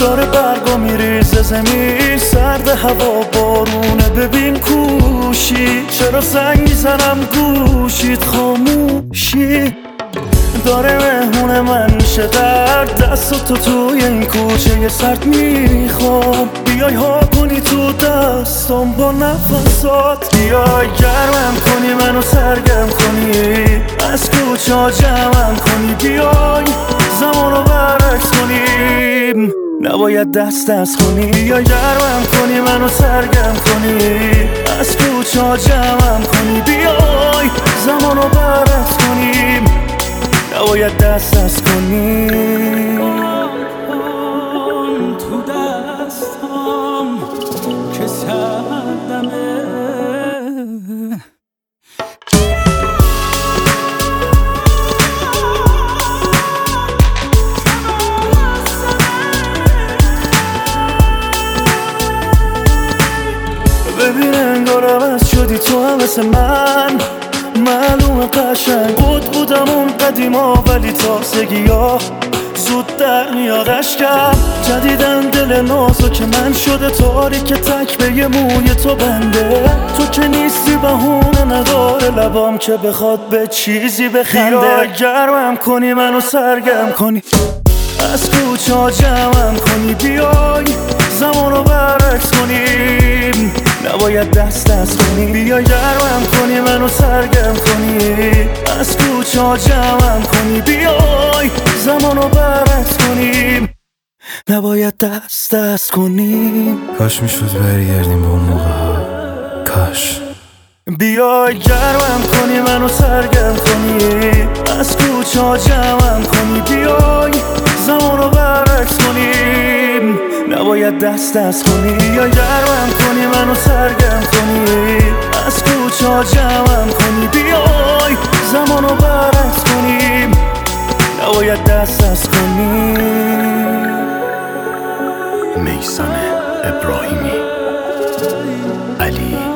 داره برگا میریزه زمین، سرد هوا بارونه ببین کوشی، چرا زنگ میزنم گوشید خاموشی. داره مهمون من میشه در دست تو توی این کوچه سرد میخوام، بیای ها کنی تو دستم با نفسات، بیای گرمم کنی منو سرگرم کنی، از کوچه ها جمعم کنی، بیای زمانو برعکس کنیم، نباید دست کنی، بیای گرمم کنی منو سرگرم کنی، از کوچه ها جمعم کنی، بیای زمانو برعکس کنیم، نباید دست کنی. تو دستم که سردمه، ببین انگار عوض شدی تو هم مثل من، معلومه قشنگ بودم اون قدیما، ولی تازگی ها زود در میاد اشکم، جدیدن دل نازو که من شده تاریک، تک به یه موی تو بنده، تو که نیستی بهونه نداره لبام که بخواد به چیزی بخنده، بیا گرمم کنی منو سرگرم کنی، از کوچه ها جمعم کنی، بیای زمانو برعکس کنیم، نباید دست کنی، بیا گرمم کنی منو سرگرم کنی، از کوچه ها جمعم کنی، بیای زمانو برعکس کنیم، نباید دست کنیم. کاش میشد برگردیم به اون موقع ها، کاش. بیای گرمم کنی منو سرگرم کنی، از کوچه ها جمعم کنی، بیای زمانو برعکس کنیم، نباید دست کنی، بیای گرمم کنی منو سرگرم کنی، از کوچه ها جمعم کنی، بیای زمانو برعکس کنیم، نباید دست کنیم. میثم ابراهیمی، علی